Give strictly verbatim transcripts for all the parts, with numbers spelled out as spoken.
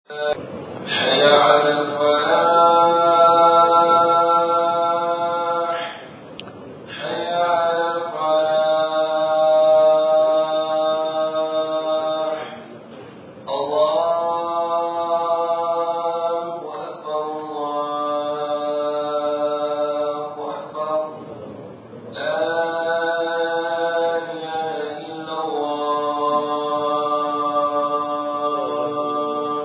حي على الفلاح حي على الفلاح الله أكبر الله أكبر لا إله إلا الله.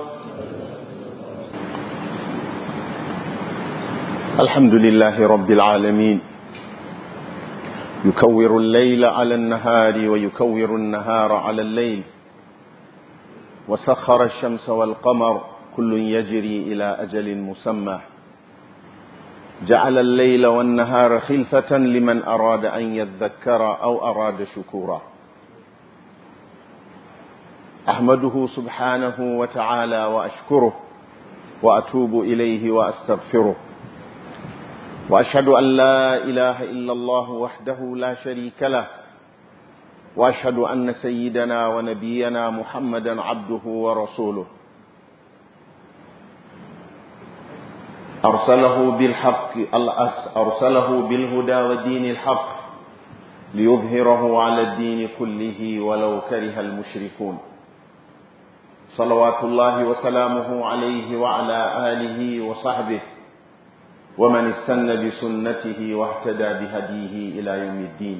الحمد لله رب العالمين، يكور الليل على النهار ويكور النهار على الليل، وسخر الشمس والقمر كل يجري إلى أجل مسمى، جعل الليل والنهار خلفة لمن أراد أن يذكر أو أراد شكورا. أحمده سبحانه وتعالى وأشكره وأتوب إليه وأستغفره، وأشهد أن لا إله إلا الله وحده لا شريك له، وأشهد أن سيدنا ونبينا محمدا عبده ورسوله، أرسله بالحق أرسله بالهدى ودين الحق ليظهره على الدين كله ولو كره المشركون، صلوات الله وسلامه عليه وعلى آله وصحبه ومن استنى بسنته واهتدى بهديه إلى يوم الدين.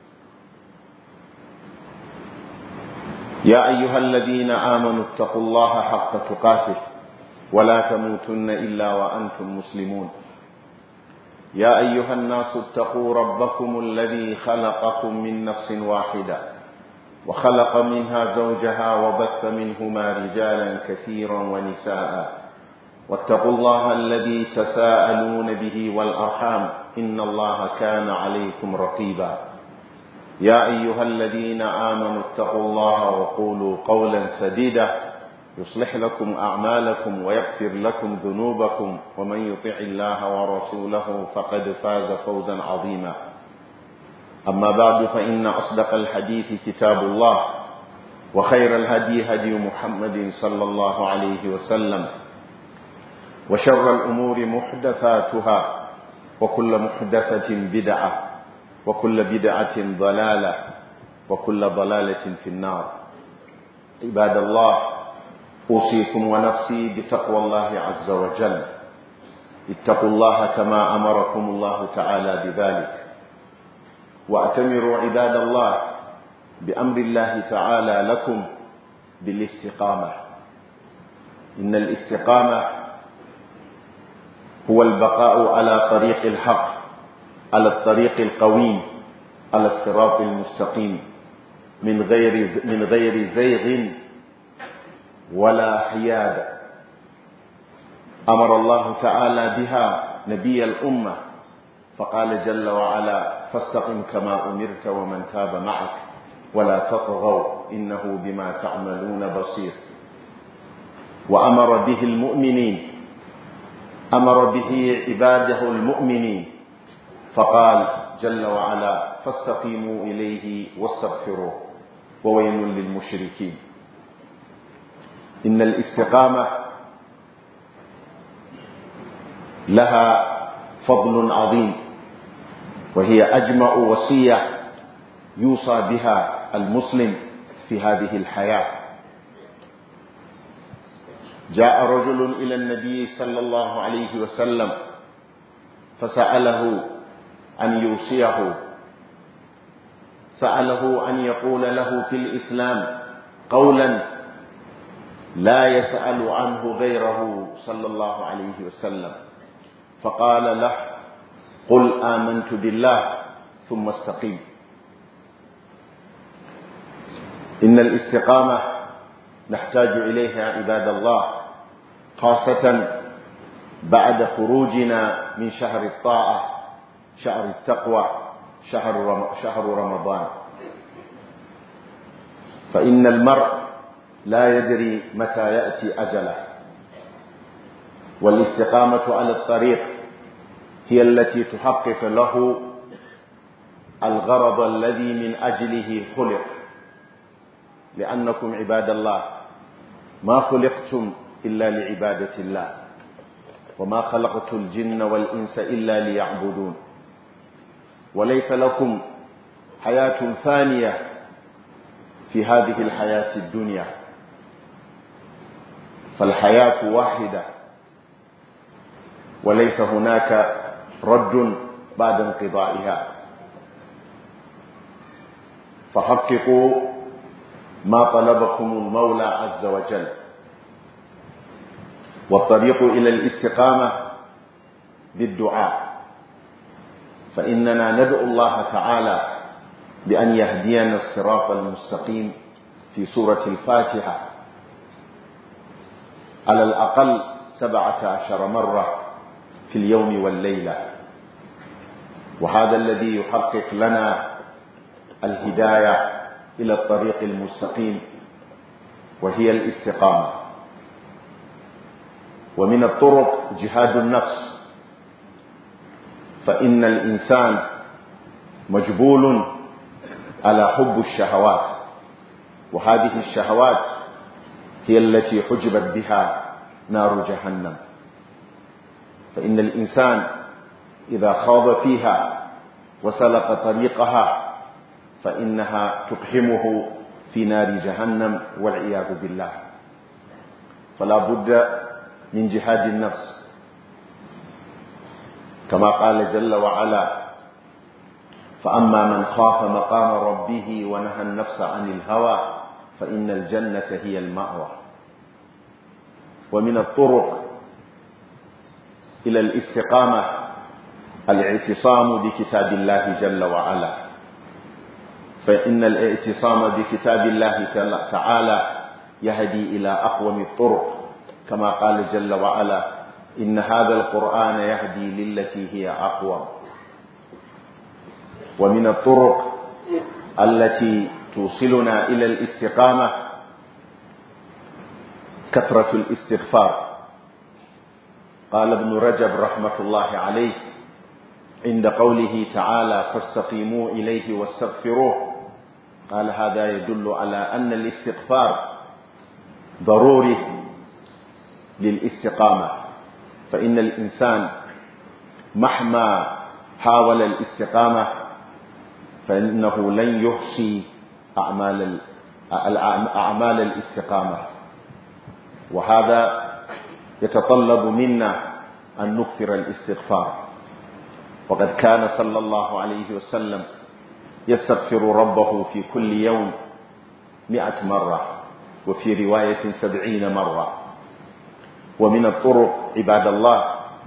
يا أيها الذين آمنوا اتقوا الله حق تقاته ولا تموتن إلا وأنتم مسلمون. يا أيها الناس اتقوا ربكم الذي خلقكم من نفس واحدة وخلق منها زوجها وبث منهما رجالا كثيرا ونساء، واتقوا الله الذي تساءلون به والأرحام إن الله كان عليكم رقيبا. يا أيها الذين آمنوا اتقوا الله وقولوا قولا سديدا يصلح لكم أعمالكم ويغفر لكم ذنوبكم، ومن يطع الله ورسوله فقد فاز فوزا عظيما. أما بعد، فإن أصدق الحديث كتاب الله، وخير الهدي هدي محمد صلى الله عليه وسلم، وشر الأمور محدثاتها، وكل محدثة بدعة، وكل بدعة ضلالة، وكل ضلالة في النار. عباد الله، أوصيكم ونفسي بتقوى الله عز وجل. اتقوا الله كما أمركم الله تعالى بذلك، وأتمروا عباد الله بأمر الله تعالى لكم بالاستقامة. إن الاستقامة هو البقاء على طريق الحق، على الطريق القويم، على الصراط المستقيم، من غير من غير زيغ ولا حياد. أمر الله تعالى بها نبي الأمة فقال جل وعلا: فاستقم كما أمرت ومن تاب معك ولا تطغوا إنه بما تعملون بصير. وأمر به المؤمنين، أمر به عباده المؤمنين فقال جل وعلا: فاستقيموا إليه واستغفروه وويل للمشركين. إن الاستقامة لها فضل عظيم، وهي أجمع وصية يوصى بها المسلم في هذه الحياة. جاء رجل إلى النبي صلى الله عليه وسلم فسأله أن يوصيه، سأله أن يقول له في الإسلام قولا لا يسأل عنه غيره صلى الله عليه وسلم، فقال له: قل آمنت بالله ثم استقيم. إن الاستقامة نحتاج إليها عباد الله، خاصة بعد خروجنا من شهر الطاعة، شهر التقوى، شهر رمضان. فإن المرء لا يدري متى يأتي أجله، والاستقامة على الطريق هي التي تحقق له الغرض الذي من أجله خلق. لأنكم عباد الله ما خلقتم إلا لعبادة الله، وما خلقت الجن والإنس إلا ليعبدون. وليس لكم حياة ثانية في هذه الحياة الدنيا، فالحياة واحدة وليس هناك رد بعد انقضائها. فحققوا ما طلبكم المولى عز وجل. والطريق إلى الاستقامة بالدعاء، فإننا ندعو الله تعالى بأن يهدينا الصراط المستقيم في سورة الفاتحة على الأقل سبعة عشر مرة في اليوم والليلة، وهذا الذي يحقق لنا الهداية إلى الطريق المستقيم، وهي الاستقامة. ومن الطرق جهاد النفس، فإن الإنسان مجبول على حب الشهوات، وهذه الشهوات هي التي حجبت بها نار جهنم. فإن الإنسان إذا خاض فيها وسلك طريقها فإنها تقحمه في نار جهنم والعياذ بالله. فلا بد من جهاد النفس، كما قال جل وعلا: فأما من خاف مقام ربه ونهى النفس عن الهوى فإن الجنة هي المأوى. ومن الطرق إلى الاستقامة الاعتصام بكتاب الله جل وعلا، فإن الاعتصام بكتاب الله تعالى يهدي إلى أقوم الطرق، كما قال جل وعلا: إن هذا القرآن يهدي للتي هي أقوم. ومن الطرق التي توصلنا إلى الاستقامة كثرة الاستغفار. قال ابن رجب رحمة الله عليه عند قوله تعالى: فاستقيموا إليه واستغفروه، قال: هذا يدل على أن الاستغفار ضروري للاستقامة، فإن الإنسان مهما حاول الاستقامة فإنه لن يحصي أعمال أعمال الاستقامة، وهذا يتطلب منا أن نكثر الاستغفار. وقد كان صلى الله عليه وسلم يستغفر ربه في كل يوم مئة مرة، وفي رواية سبعين مرة. ومن الطرق عباد الله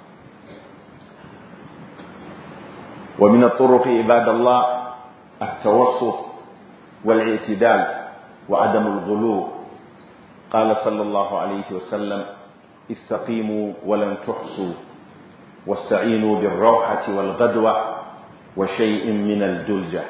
ومن الطرق عباد الله التوسط والاعتدال وعدم الغلو. قال صلى الله عليه وسلم: استقيموا ولن تحصوا، واستعينوا بالروحة والغدوة وشيء من الدلجة.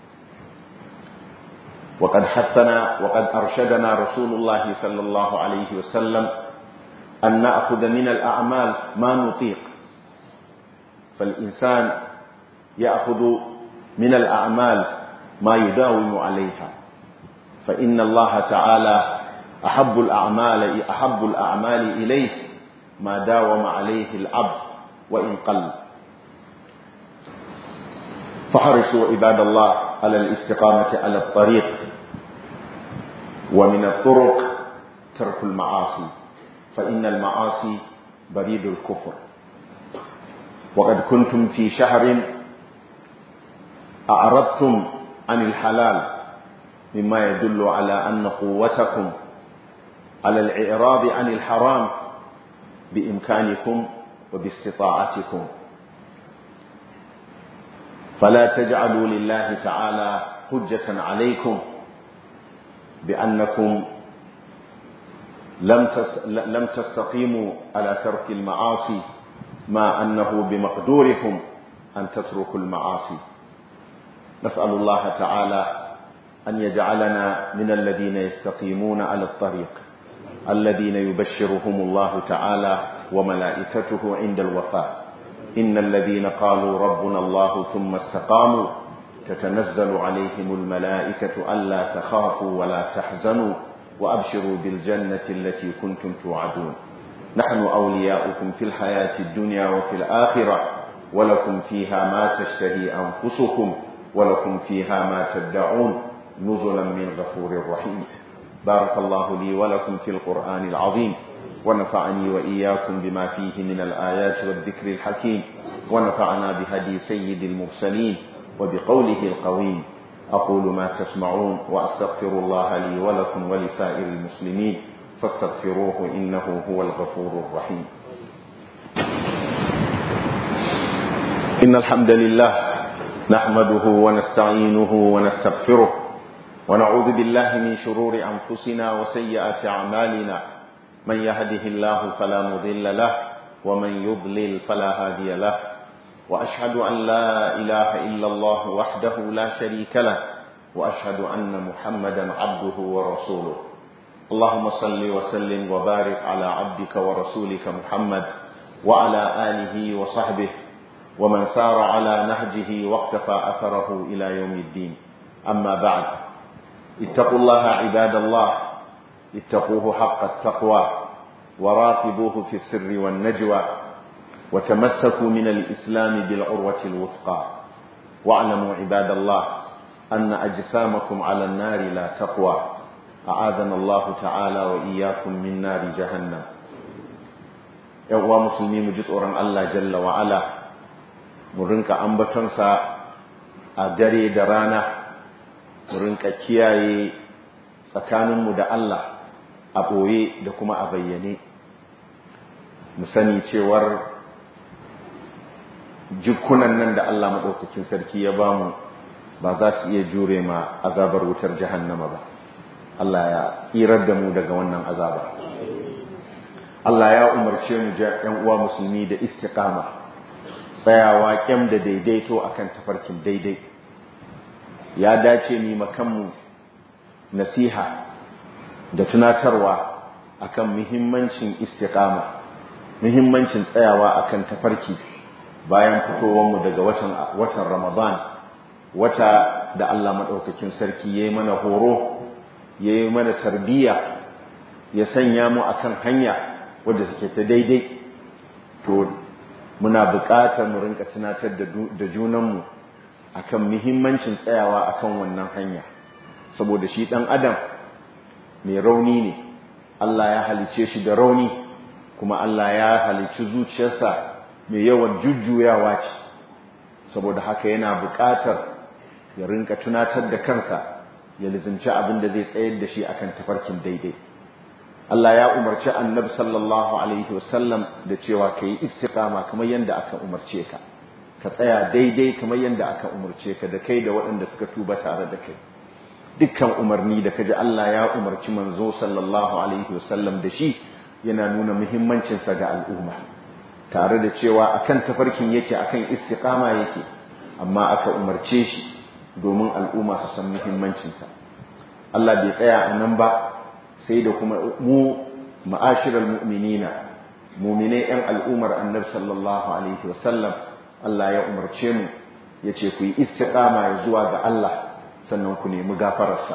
وقد حثنا وقد أرشدنا رسول الله صلى الله عليه وسلم أن نأخذ من الأعمال ما نطيق، فالإنسان يأخذ من الأعمال ما يداوم عليها، فإن الله تعالى أحب الأعمال أحب الأعمال إليه ما داوم عليه العبد وإن قل. فحرصوا عباد الله على الاستقامة على الطريق. ومن الطرق ترك المعاصي، فإن المعاصي بريد الكفر. وقد كنتم في شهر أعرضتم عن الحلال، مما يدل على أن قوتكم على الإعراض عن الحرام بإمكانكم وباستطاعتكم. فلا تجعلوا لله تعالى حجة عليكم بأنكم لم تستقيموا على ترك المعاصي، ما أنه بمقدوركم أن تتركوا المعاصي. نسأل الله تعالى أن يجعلنا من الذين يستقيمون على الطريق، الذين يبشرهم الله تعالى وملائكته عند الوفاة: إن الذين قالوا ربنا الله ثم استقاموا تتنزل عليهم الملائكة ألا تخافوا ولا تحزنوا وأبشروا بالجنة التي كنتم توعدون نحن أولياؤكم في الحياة الدنيا وفي الآخرة ولكم فيها ما تشتهي أنفسكم ولكم فيها ما تدعون نزلا من غفور رحيم. بارك الله لي ولكم في القرآن العظيم ونفعني وإياكم بما فيه من الآيات والذكر الحكيم ونفعنا بهدي سيد المرسلين وبقوله القويم. أقول ما تسمعون وأستغفر الله لي ولكم ولسائر المسلمين فاستغفروه إنه هو الغفور الرحيم. إن الحمد لله نحمده ونستعينه ونستغفره ونعوذ بالله من شرور أنفسنا وسيئات أعمالنا من يهده الله فلا مضل له ومن يضلل فلا هادي له وأشهد أن لا إله إلا الله وحده لا شريك له وأشهد أن محمدا عبده ورسوله. اللهم صل وسلم وبارك على عبدك ورسولك محمد وعلى آله وصحبه ومن سار على نهجه واقتفى أثره إلى يوم الدين. أما بعد، اتقوا الله عباد الله، اتقوه حق التقوى وراقبوه في السر والنجوى وتمسكوا من الإسلام بالعروة الوثقى واعلموا عباد الله أن أجسامكم على النار لا تقوى أعاذنا الله تعالى وإياكم من نار جهنم. يا مسلمين مجدورا الله جل وعلا murinka ambatonsa a dare da rana, murinka kiyaye tsakaninmu da Allah a ɓoye da kuma a bayyane. Mu sani cewar jikunan nan da Allah maɗaukakin sarki ya bamu ba za su iya jure ma azabar wutar jahannama ba. Allah ya tsirar da mu daga wannan azaba. Allah ya umarce mu ‘yan uwa musulmi da istiqama, tsayawa kyam da daidaito akan tafarkin daidai. Ya dace ni makanmu nasiha da tunatarwa akan muhimmancin istiqama, muhimmancin tsayawa akan tafarki bayan fitowarmu daga watan watan Ramadan, wata da Allah madaukakin sarki yayi mana horo, yayi mana tarbiyya, ya sanya mu akan hanya wadda take ta daidai. To muna buƙatar mu rinka tunatar da junanmu akan muhimmancin tsayawa akan wannan hanya, saboda shi ɗan adam mai rauni ne. Allah ya halice shi da rauni, kuma Allah ya halici zuciyarsa mai yawan jujjuyawa ce. Saboda haka yana buƙatar ya rinka tunatar da kansa, ya lizimci abin da zai tsayar da shi akan tafarkin daidai. Allah ya umarci Annabi sallallahu alaihi wasallam da cewa kai istiqama kamar yanda aka umarce ka, ka tsaya daidai kamar yanda aka umarce ka, da kai da waɗanda suka tuba tare da kai. Dukkan umarni da kaji Allah ya umarci manzo sallallahu alaihi wasallam da shi yana nuna muhimmancin sa ga al'umma, tare da cewa akan tafarkin yake, akan istiqama yake, amma aka umarce shi domin al'umma su san muhimmancin sa. Allah bai tsaya a nan ba, sai da kuma mu ma'ashiral mu'minina, mu'minai yan al'ummar Annabi sallallahu alaihi wasallam, Allah ya umarce mu yace ku yi istiqama zuwa ga Allah, sannan ku nemi gafararsa.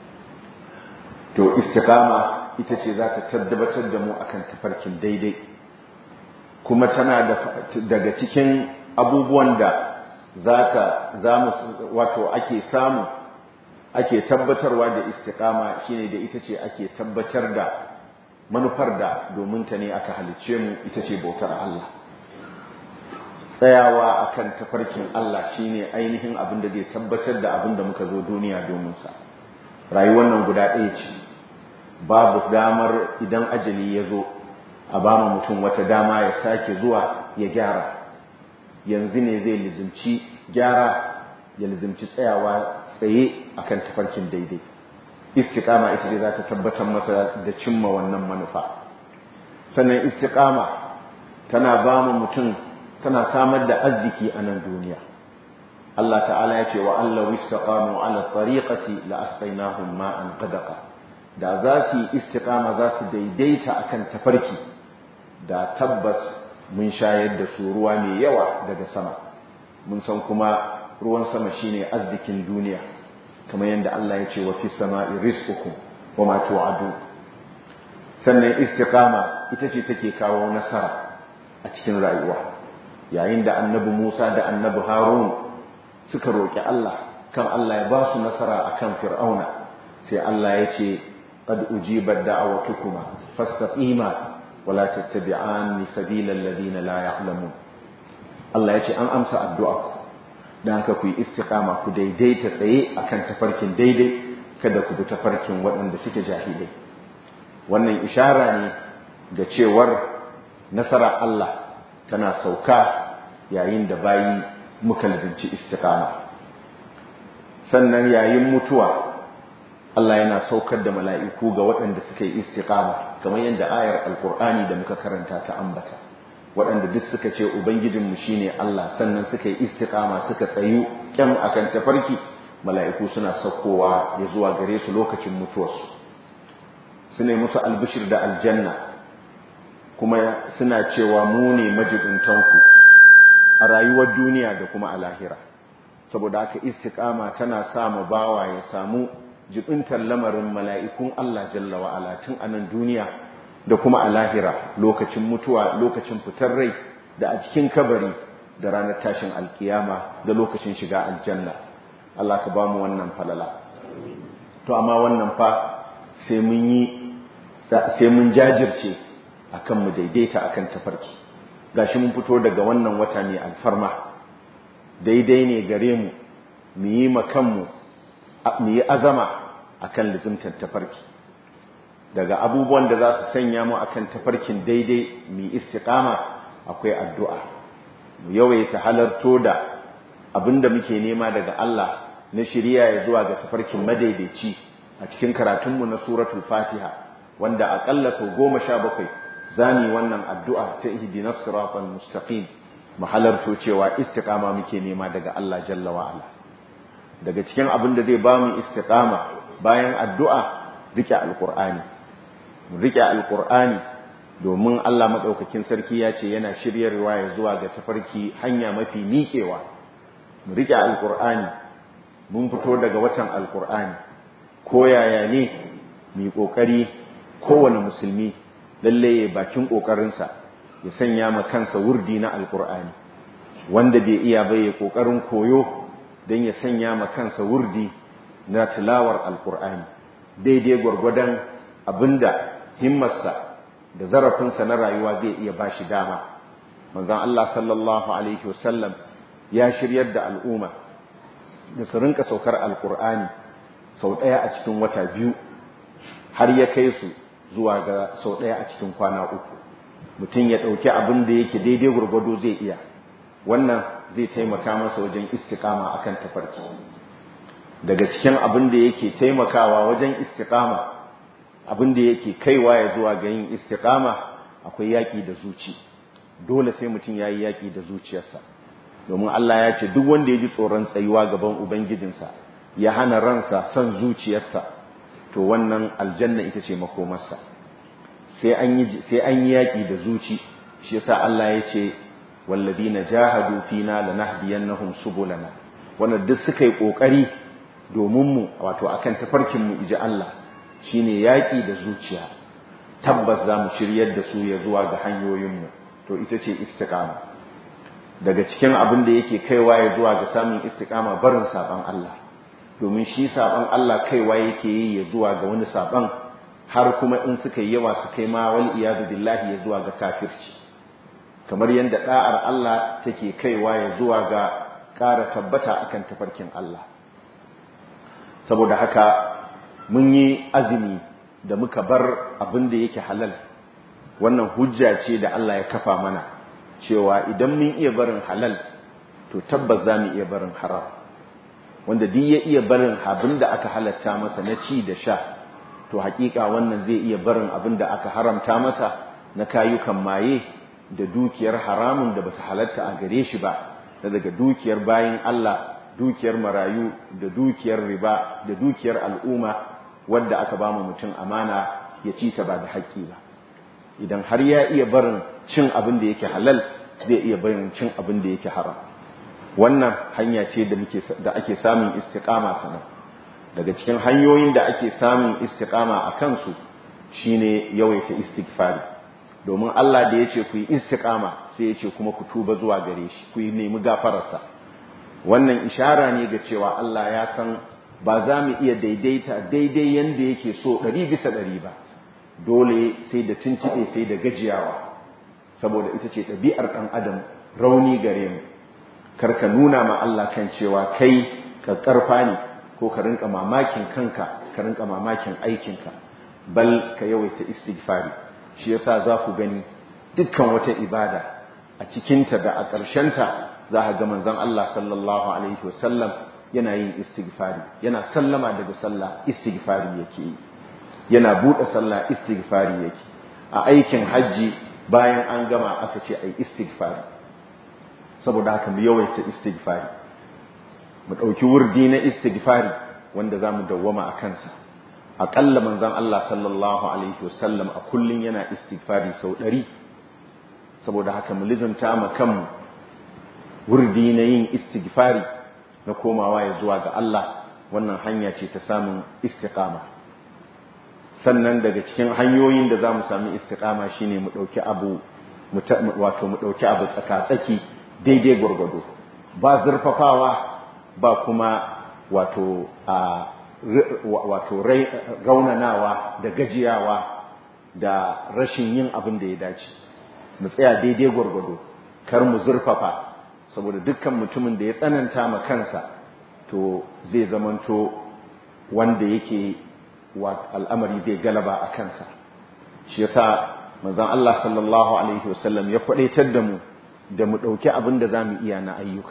To istiqama ita ce za ta tabbatar da mu akan tafarkin daidai, kuma tana da daga cikin abubuwan da za ta zamu wato ake samu ake tabbatarwa da istiqama shine da ita ce ake tabbatar da manufar da domin ta ne aka halicce mu, ita ce bautar Allah. Tsayawa akan tafarkin Allah shine ainihin abin da zai tabbatar da abin da muka zo duniya domin sa. Rayuwar nan guda ɗaya ce, babu damar idan ajali ya zo a ba mu mutum wata dama ya sake zuwa ya gyara. Yanzu ne zai lizimci gyara, ya lizimci tsayawa tsaye akan tafarkin daidai. Istiqama ita ce za ta tabbatar masa da cimma wannan manufa. Sannan istiqama tana ba mu mutum, tana samar da arziki a nan duniya. Allah ta'ala ya ce wa Allah istaqamu ala tariqati la asqaynahum ma'an qadaqa. Da za su yi istiqama, za su daidaita akan tafarki, da tabbas mun shayar da su ruwa mai yawa daga sama. Mun san kuma ruwan sama shine arzikin duniya, kamar yadda Allah ya ce wa fis sama'i rizqukum wa ma tu'adu. Sannan istiqama ita ce take kawo nasara a cikin rayuwa. Yayin da annabi Musa da annabi Harun suka roki Allah kan Allah ya ba su nasara akan Fir'auna, sai Allah ya ce qad ujibat da'awatukuma fastaqima wa la tattabi'anni sabilal ladina la ya'lamun. Allah ya ce an amsa addu'arku, dan haka ku yi istiqama, ku daidaita tsaye akan tafarkin daidai, kada ku bi tafarkin waɗanda suke jahilai. Wannan ishara ne ga cewar nasara Allah tana sauka yayin da bayi muka lazimci istiqama. Sannan yayin mutuwa Allah yana saukar da mala'iku ga waɗanda suka yi istiqama, kamar yadda ayar alkur'ani da muka karanta ta ambata. Waɗanda duk suka ce ubangijinmu shine Allah, sannan suka yi istiqama suka tsayu kyam akan tafarki, mala'iku suna saukowa ya zuwa gare su lokacin mutuwarsu, su ne musu albishir da aljanna, kuma suna cewa mu ne majibintanku a rayuwar duniya da kuma a lahira. Saboda haka istiqama tana sa mu bawa ya samu jibintar lamarin mala'ikun Allah jalla wa ala tun a nan duniya da kuma a lahira, lokacin mutuwa, lokacin fitar rai, da a cikin kabari, da ranar tashin alkiyama, da lokacin shiga aljanna. Allah ka ba mu wannan falala. To amma wannan fa sai mun yi sai mun jajirce akan mu daidaita akan tafarki. Gashi mun fito daga wannan wata ne alfarma, daidai ne gare mu mu yi makanmu mu yi azama akan lizimtar tafarki. Daga abubuwan da za su sanya mu akan tafarkin daidai mu yi istiqama akwai addu'a, mu yawaita halarto da abinda muke nema daga Allah na shiriya ya zuwa ga tafarkin madaidaici a cikin karatunmu na suratul Fatiha, wanda akalla sau goma sha bakwai zani wannan addu'a ta ihdinas siratal mustaqim, mu halarto cewa istiqama muke nema daga Allah jalla wa ala. Daga cikin abin da zai ba mu istiqama bayan addu'a, rike alqur'ani. Mu rike alqur'ani domin Allah madaukakin sarki ya ce yana shiryarwa ya zuwa ga tafarki hanya mafi miƙewa. Mu rike alqur'ani. Mun fito daga watan alqur'ani, ko yaya ne mu kokari kowane musulmi lalle ya bakin kokarinsa ya sanya ma kansa wurdi na alqur'ani. Wanda bai iya ba ya kokarin koyo don ya sanya ma kansa wurdi na tilawar alkur'ani daidai gwargwadon abinda himmarsa da zarafinsa na rayuwa zai iya bashi dama. Manzon Allah sallallahu alaihi wasallam ya shiryar da al'umma da su rinka saukar alkur'ani sau ɗaya a cikin wata biyu, har ya kai su zuwa ga sau ɗaya a cikin kwana uku. Mutum ya ɗauki abin da yake daidai gwargwado zai iya, wannan zai taimaka masa wajen istiqama akan tafarki. Daga cikin abin da yake taimakawa wajen istiqama, abin da yake kaiwa ya zuwa ga yin istiqama, akwai yaki da zuci. Dole sai mutum yayi yaki da zuciyarsa, domin Allah ya ce duk wanda ya ji tsoron tsayuwa gaban ubangijinsa ya hana ransa son zuciyarsa, to wannan aljanna ita ce makomarsa. Sai an yi sai an yi yaki da zuci. Shi yasa Allah ya ce والذين جاهدوا فينا لنهدينهم سبلنا. Wannan duk suka yi kokari domin mu, wato akan tafarkin mu, iji Allah, shine yaki da zuciya, tabbas za mu shiryar da su ya zuwa ga hanyoyin mu, to ita ce istiqama. Daga cikin abin da yake kaiwa ya zuwa ga samun istiqama, barin saban Allah, domin shi saban Allah kaiwa yake yi ya zuwa ga wani saban, har kuma in suka yi yawa su kai ma wal iyadu billahi ya zuwa ga kafirci. Kamar yadda da'ar Allah take kaiwa ya zuwa ga ƙara tabbata akan tafarkin Allah. Saboda haka mun yi azumi da muka bar abin da yake halal, wannan hujja ce da Allah ya kafa mana cewa idan mun iya barin halal, to tabbas za mu iya barin haram. Wanda duk ya iya barin abin da aka halatta masa na ci da sha, to hakika wannan zai iya barin abin da aka haramta masa na kayukan maye da dukiyar haramun da bata halatta a gare shi ba, da daga dukiyar bayin Allah, dukiyar marayu, da dukiyar riba, da dukiyar al'umma wadda aka ba mu mutum amana ya ci ta ba da haƙƙi ba. Idan har ya iya barin cin abin da yake halal, zai iya barin cin abin da yake haram. Wannan hanya ce da muke da ake samun istiqama sanan. daga cikin hanyoyin da ake samun istiqama a kansu shine yawaita istighfari domin Allah da yace ku yi istiqama sai yace kuma ku tuba zuwa gare shi ku yi nemi gafararsa wannan ishara ne ga cewa Allah ya san ba za mu iya daidaita daidai yanda yake so ɗari bisa ɗari ba dole sai da tuntube sai da gajiyawa saboda ita ce ɗabi'ar ɗan adam rauni gare mu karka nuna ma Allah kan cewa kai ka karfa ne ko ka rinka mamakin kanka ka rinka mamakin aikinka bal ka yawaita istighfari shi yasa za ku gani dukkan wata ibada a cikinta da a ƙarshenta za ka ga manzon Allah sallallahu alaihi wasallam yana yin istighfari yana sallama daga sallah istighfari yake yi yana buɗe sallah istighfari yake a aikin hajji bayan an gama aka ce ai istighfari saboda haka mu yawaita istighfari mu ɗauki wurdi na istighfari wanda za mu dawwama a kansa aƙalla manzon Allah sallallahu alaihi wasallam a kullun yana istighfari sau ɗari saboda haka mu lizanta ma kanmu wurdi na yin istighfari na komawa ya zuwa ga Allah wannan hanya ce ta samun istiqama sannan daga cikin hanyoyin da za mu sami istiqama shine mu ɗauki abu wato mu ɗauki abu tsaka-tsaki daidai gwargwado ba zurfafawa ba kuma wato a wato raunanawa da gajiyawa da rashin yin abin da ya dace mu tsaya daidai gwargwado kar mu zurfafa saboda dukkan mutumin da ya tsananta ma kansa to zai zamanto wanda yake al'amari zai galaba a kansa shi yasa manzon Allah sallallahu alaihi wasallam ya kwadaitar da mu da mu dauki abin da zamu iya na ayyuka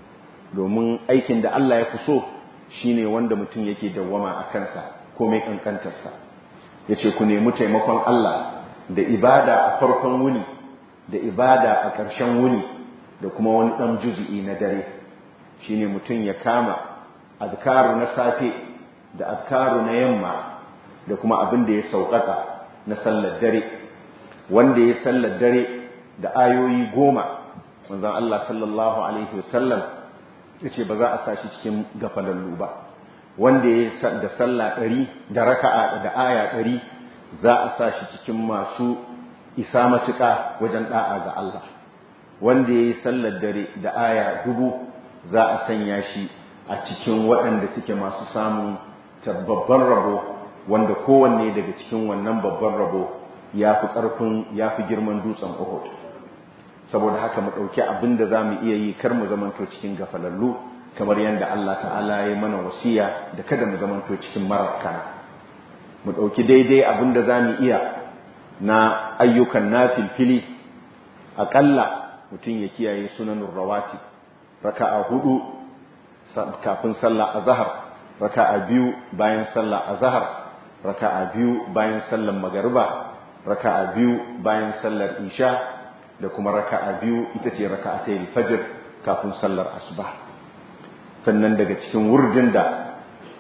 domin aikin da Allah ya fi so shine wanda mutum yake dawwama a kansa komai kankantarsa yace ku nemi taimakon Allah da ibada a farkon wuni da ibada a ƙarshen wuni da kuma wani ɗan juzu'i na dare shine mutum ya kama azkaru na safe da azkaru na yamma da kuma abin da ya sauƙaƙa na sallar dare wanda ya sallar dare da ayoyi goma manzon Allah sallallahu alaihi wasallam yace ba za a sa shi cikin gafalallu ba wanda ya da sallah ɗari da raka'a da aya ɗari za a sa shi cikin masu isa matuƙa wajen da'a ga Allah wanda ya yi sallar dare da aya dubu za a sanya shi a cikin waɗanda suke masu samun babban rabo wanda kowanne daga cikin wannan babban rabo ya fi ƙarfin ya fi girman dutsen Uhud saboda haka mu ɗauki abin da za mu iya yi kar mu zamanto cikin gafalallu kamar yadda Allah ta'ala ya mana wasiya da kada mu zamanto cikin marakana mu ɗauki daidai abin da za mu iya na ayyukan nafilfili aƙalla mutum ya kiyaye sunanun rawati raka'a hudu kafin sallah azhar raka'a biyu bayan sallah azhar raka'a biyu bayan sallar magariba raka'a biyu bayan sallar isha da kuma raka'a biyu ita ce raka'atayil fajr kafin sallar asuba sannan daga cikin wurdin da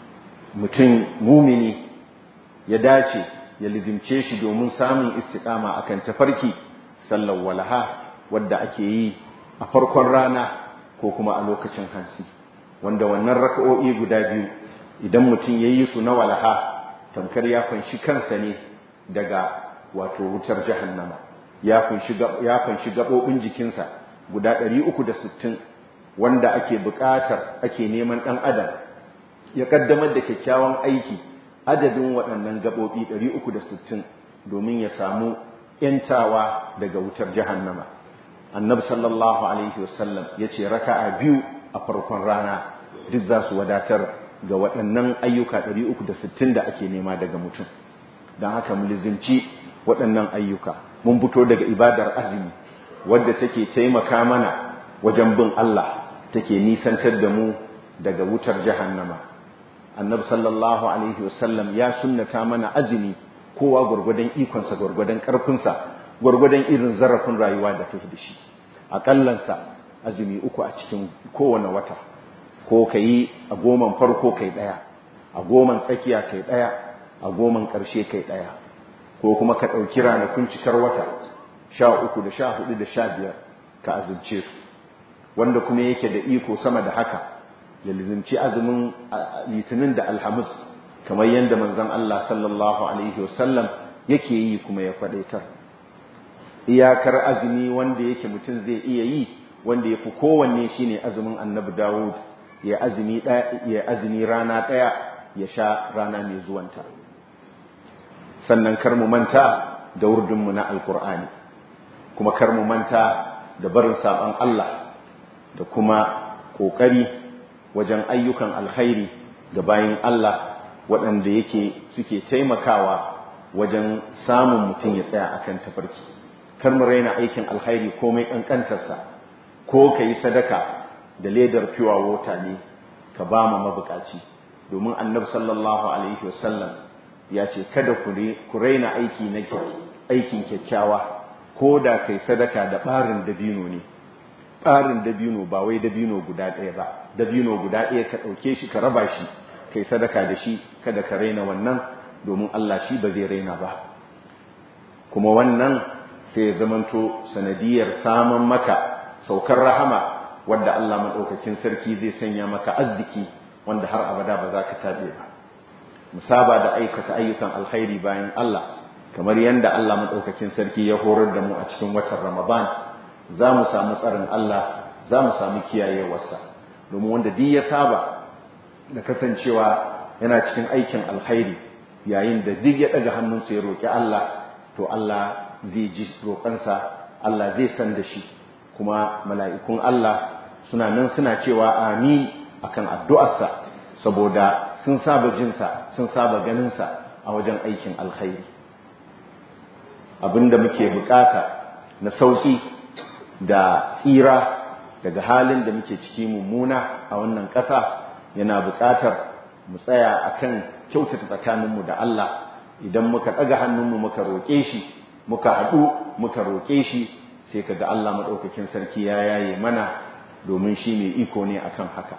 mutum mumini ya dace ya lizimce shi domin samun istiqama akan tafarki sallar walaha wadda ake yi a farkon rana ko kuma a lokacin hansi wanda wannan raka'o'i guda biyu idan mutum ya yi su na walaha tamkar ya kunshi kansa ne daga wato wutar jahannama ya kunshi ya kunshi gabobin jikinsa guda ɗari uku da sittin wanda ake buƙatar ake neman ɗan adam ya kaddamar da kyakkyawan aiki adadin waɗannan gabobi ɗari uku da sittin domin ya samu yantawa daga wutar jahannama annabi sallallahu alaihi wasallam yace raka'a biyu a farkon rana duk za su wadatar ga waɗannan ayyuka ɗari uku da sittin da ake nema daga mutum don haka mu lizimci waɗannan ayyuka mun fito daga ibadar azumi wadda take taimaka mana wajen bin Allah take nisantar da mu daga wutar jahannama annabi sallallahu alaihi wasallam ya sunnata mana azumi kowa gurgurdan ikonsa gurgurdan karfinsa gurgurdan irin zarafin rayuwa da take da shi akallansa azumi uku a cikin kowane wata ko kai a goman farko kai daya a goman tsakiya kai daya a goman karshe kai daya ko kuma ka dauki ranakun cikar wata sha uku da sha hudu da sha biyar ka azumce su wanda kuma yake da iko sama da haka ya lizimci azumin litinin da alhamis kamar yadda manzon Allah sallallahu alaihi wasallam yake yi kuma ya faɗaitar. Iyakar azumi wanda yake mutum zai iya yi wanda ya fi kowanne shine azumin annabi Dawud, ya azumi ya azumi rana ɗaya ya sha rana mai zuwanta. Sannan kar mu manta da wurdinmu na alkur'ani, kuma kar mu manta da barin saban Allah da kuma ƙoƙari wajen ayyukan alkhairi ga bayin Allah waɗanda yake suke taimakawa wajen samun mutum ya tsaya akan tafarki. Kar mu raina aikin alkhairi komai ƙanƙantarsa, ko ka yi sadaka da ledar pure water ne ka ba mu mabukaci, domin annabi sallallahu alaihi wasallam ya ce kada ku raina aiki na aikin kyakkyawa ko da kai sadaka da ɓarin dabino ne. Ɓarin dabino ba wai dabino guda ɗaya ba, dabino guda ɗaya ka ɗauke shi ka raba shi kai sadaka da shi, kada ka raina wannan, domin Allah shi ba zai raina ba. Kuma wannan sai ya zamanto sanadiyar saman maka saukar rahama wadda Allah maɗaukakin sarki zai sanya maka arziki wanda har abada ba za ka taɓe ba. Musaba da aikata ayyukan alkhairi bayan Allah, kamar yadda Allah maɗaukakin sarki ya horar da mu a cikin watan Ramadan, za mu samu tsarin Allah, za mu samu kiyayewarsa. Domin wanda duk ya saba da kasancewa yana cikin aikin alkhairi, yayin da duk ya ɗaga hannunsa ya roƙi Allah, to Allah zai ji roƙonsa, Allah zai san da shi, kuma mala'ikun Allah suna nan suna cewa amin akan addu'arsa, saboda sun saba jinsa, sun saba ganinsa a wajen aikin alkhairi. Abinda muke bukata na sauki da tsira daga halin da muke ciki mummuna a wannan ƙasa yana buƙatar mu tsaya akan kyautata tsakaninmu da Allah. Idan muka ɗaga hannunmu muka roƙe shi, muka haɗu muka roƙe shi, sai kaga Allah maɗaukakin sarki ya yaye mana, domin shi mai iko ne akan haka.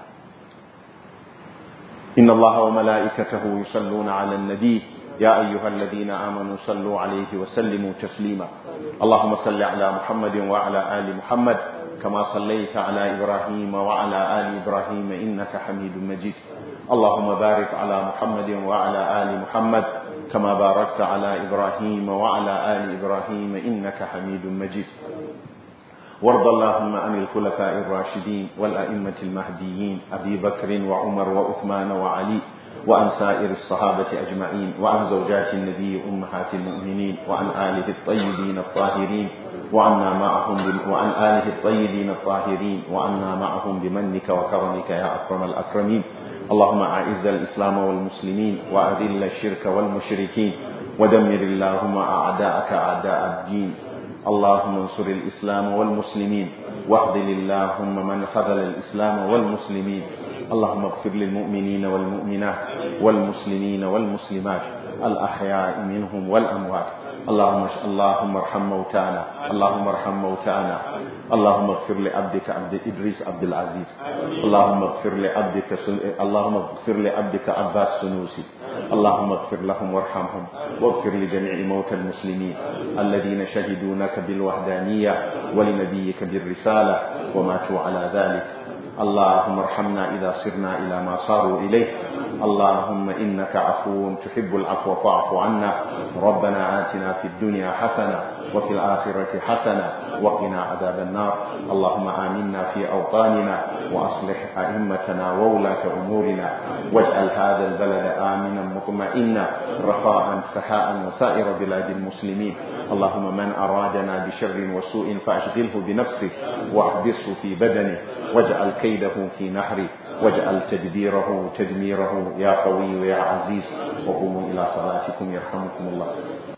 Inna Allah wa mala'ikatahu yusalluna 'alan nabi يا أيها الذين آمنوا صلوا عليه وسلموا تسليما. اللهم صل على محمد وعلى آل محمد كما صليت على إبراهيم وعلى آل إبراهيم إنك حميد مجيد. اللهم بارك على محمد وعلى آل محمد كما باركت على إبراهيم وعلى آل إبراهيم إنك حميد مجيد. وارض اللهم عن الخلفاء الراشدين والأئمة المهديين أبي بكر وعمر وعثمان وعلي، وعن سائر الصحابة أجمعين، وعن زوجات النبي أمهات المؤمنين، وعن آله الطيبين الطاهرين، وعنا معهم وعن آله الطيبين الطاهرين وعنا معهم بمنك وكرمك يا أكرم الأكرمين. اللهم أعز الإسلام والمسلمين وأذل الشرك والمشركين ودمر اللهم أعداءك أعداء الدين. اللهم انصر الإسلام والمسلمين واخذل اللهم من خذل الإسلام والمسلمين. اللهم اغفر للمؤمنين والمؤمنات والمسلمين والمسلمات الأحياء منهم والأموات. اللهم اللهم ارحم موتانا، اللهم ارحم موتانا. اللهم اغفر لعبدك عبد إدريس عبد العزيز. اللهم اغفر لعبدك اللهم اغفر لعبدك عباس سنوسي. اللهم اغفر لهم وارحمهم، واغفر لجميع موتى المسلمين الذين شهدوا لك بالوحدانية ولنبيك بالرسالة وماتوا على ذلك. اللهم ارحمنا إذا صرنا إلى ما صاروا إليه. اللهم إنك عفو تحب العفو فاعف عنا. ربنا آتنا في الدنيا حسنة وفي الآخرة حسنة وقنا عذاب النار. اللهم آمنا في أوطاننا وأصلح أئمتنا وولاة أمورنا، واجعل هذا البلد آمنا مطمئنا رخاء سحاء وسائر بلاد المسلمين. اللهم من أرادنا بشر وسوء فأشغله بنفسه واحبسه في بدنه، واجعل كيده في نحره، واجعل تدبيره تدميره يا قوي يا عزيز. وقوموا إلى صلاتكم يرحمكم الله.